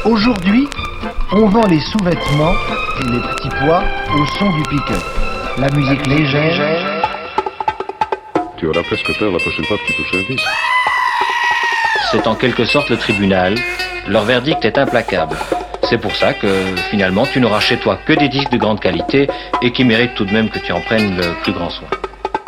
Aujourd'hui, on vend les sous-vêtements et les petits pois au son du pick-up. La musique légère. Tu auras presque peur la prochaine fois que tu touches un disque. C'est en quelque sorte le tribunal. Leur verdict est implacable. C'est pour ça que, finalement, tu n'auras chez toi que des disques de grande qualité et qui méritent tout de même que tu en prennes le plus grand soin.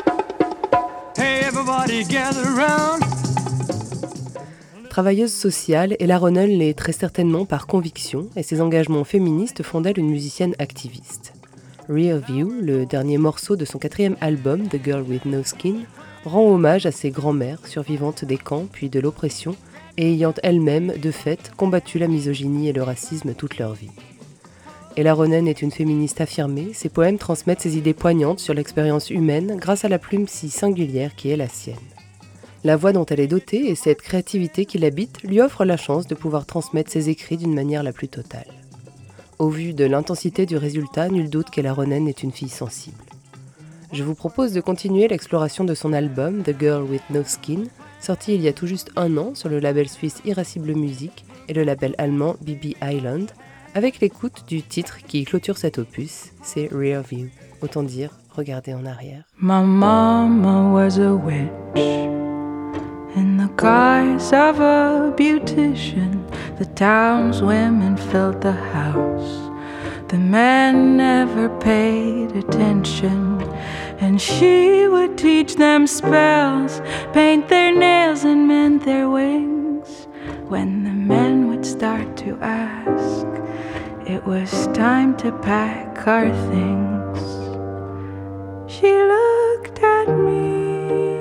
Travailleuse sociale, Ella Ronen l'est très certainement par conviction et ses engagements féministes font d'elle une musicienne activiste. Rear View, le dernier morceau de son 4e album, The Girl with No Skin, rend hommage à ses grands-mères survivantes des camps puis de l'oppression et ayant elles-mêmes, de fait, combattu la misogynie et le racisme toute leur vie. Ella Ronen est une féministe affirmée, ses poèmes transmettent ses idées poignantes sur l'expérience humaine grâce à la plume si singulière qui est la sienne. La voix dont elle est dotée et cette créativité qui l'habite lui offrent la chance de pouvoir transmettre ses écrits d'une manière la plus totale. Au vu de l'intensité du résultat, nul doute qu'Ella Ronen est une fille sensible. Je vous propose de continuer l'exploration de son album The Girl with No Skin, sorti il y a tout juste 1 an sur le label suisse Irascible Music et le label allemand BB Island, avec l'écoute du titre qui clôture cet opus, c'est Rear View. Autant dire, regardez en arrière. My mama was a witch. In the guise of a beautician, the town's women filled the house. The men never paid attention, and she would teach them spells, paint their nails and mend their wings. When the men would start to ask, it was time to pack our things. She looked at me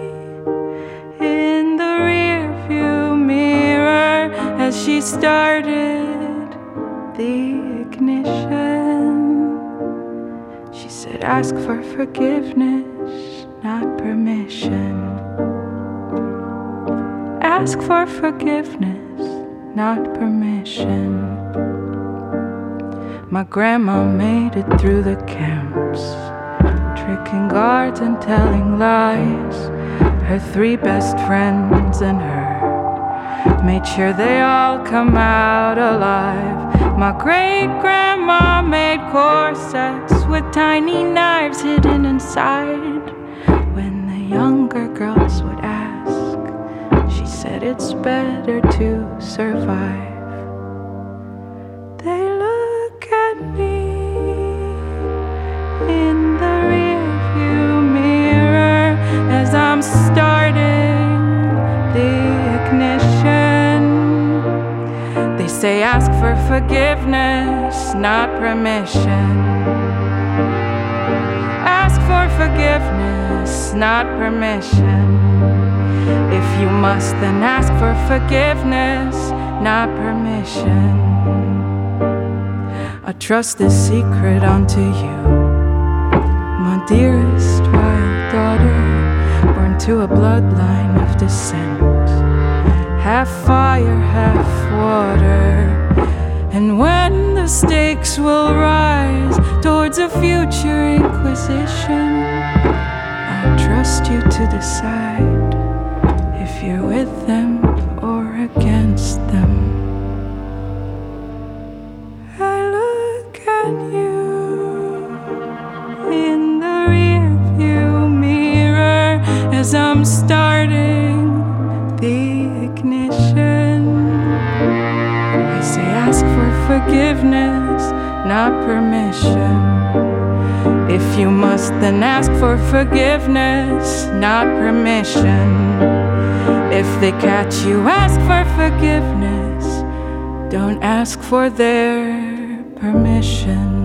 in the rear-view mirror as she started the ignition. She said, ask for forgiveness, not permission. Ask for forgiveness, not permission. My grandma made it through the camps, tricking guards and telling lies. Her 3 best friends and her made sure they all come out alive. My great-grandma made corsets with tiny knives hidden inside. When the younger girls would ask, she said it's better to survive. They look at me in the rearview mirror as I'm starting the ignition. They say ask for forgiveness, not permission. Ask for forgiveness, not permission. If you must, then ask for forgiveness, not permission. I trust this secret unto you, my dearest wild daughter, born to a bloodline of descent, half fire, half water. And when the stakes will rise towards a future inquisition, I trust you to decide if you're with them or against them. I look at you in the rearview mirror as I'm starting the ignition. I say ask for forgiveness, not permission. If you must, then ask for forgiveness, not permission. If they catch you, ask for forgiveness. Don't ask for their permission.